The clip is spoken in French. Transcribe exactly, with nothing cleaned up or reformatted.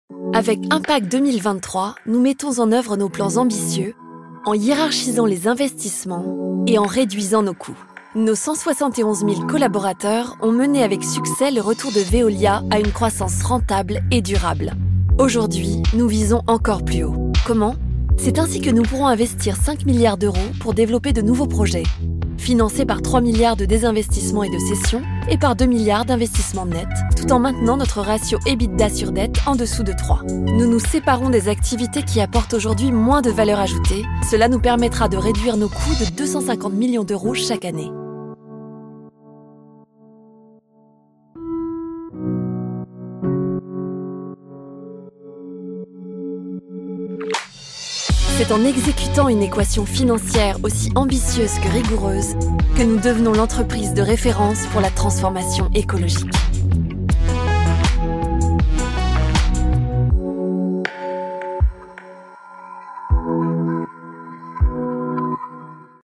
Avec Impact deux mille vingt-trois, nous mettons en œuvre nos plans ambitieux en hiérarchisant les investissements et en réduisant nos coûts. Nos cent soixante et onze mille collaborateurs ont mené avec succès le retour de Veolia à une croissance rentable et durable. Aujourd'hui, nous visons encore plus haut. Comment ? C'est ainsi que nous pourrons investir cinq milliards d'euros pour développer de nouveaux projets, financés par trois milliards de désinvestissement et de cession et par deux milliards d'investissements nets, tout en maintenant notre ratio EBITDA sur dette en dessous de trois. Nous nous séparons des activités qui apportent aujourd'hui moins de valeur ajoutée. Cela nous permettra de réduire nos coûts de deux cent cinquante millions d'euros chaque année. C'est en exécutant une équation financière aussi ambitieuse que rigoureuse que nous devenons l'entreprise de référence pour la transformation écologique.